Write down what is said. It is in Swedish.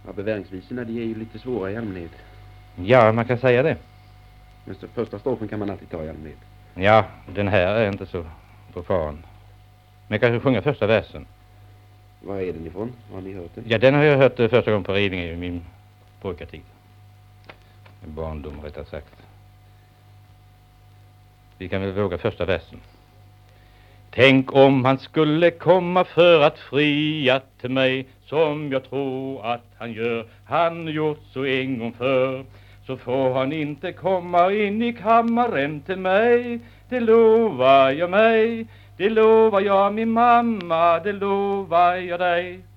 Ja, beväringsvisorna, de är ju lite svåra i allmänhet. Ja, man kan säga det. Men så första strofen kan man alltid ta i allmänhet. Ja, den här är inte så profan. Men jag kan sjunga första versen. Var är den ifrån? Har ni hört den? Ja, den har jag hört första gången på Revinge i min pojkatid. Barndom, rättare sagt. Vi kan väl våga första versen. Tänk om han skulle komma för att fria till mig, som jag tror att han gör. Han gjort så en gång för. Så får han inte komma in i kammaren till mig. Det lovar jag mig. Det lovar jag min mamma. Det lovar jag dig.